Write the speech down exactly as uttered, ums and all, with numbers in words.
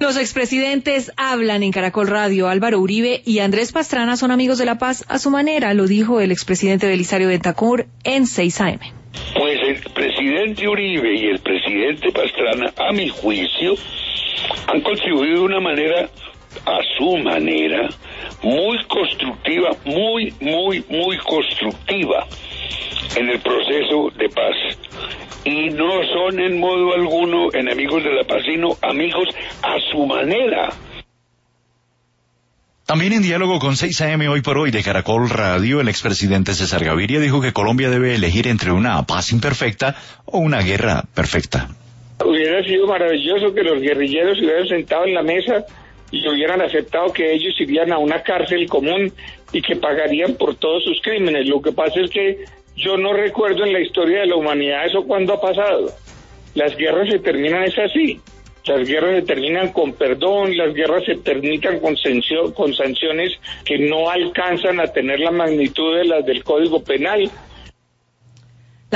Los expresidentes hablan en Caracol Radio. Álvaro Uribe y Andrés Pastrana son amigos de la paz a su manera, lo dijo el expresidente Belisario Betancur en seis A M. Pues el presidente Uribe y el presidente Pastrana, a mi juicio, han contribuido de una manera, a su manera, muy constructiva, muy, muy, muy constructiva en el proceso de paz. Y no son en modo alguno enemigos de la paz, sino amigos a su manera. También en diálogo con seis A M hoy por hoy de Caracol Radio, el expresidente César Gaviria dijo que Colombia debe elegir entre una paz imperfecta o una guerra perfecta. Hubiera sido maravilloso que los guerrilleros se hubieran sentado en la mesa y hubieran aceptado que ellos irían a una cárcel común y que pagarían por todos sus crímenes. Lo que pasa es que yo no recuerdo en la historia de la humanidad eso cuándo ha pasado. Las guerras se terminan es así. Las guerras se terminan con perdón, las guerras se terminan con, sancio, con sanciones que no alcanzan a tener la magnitud de las del Código Penal.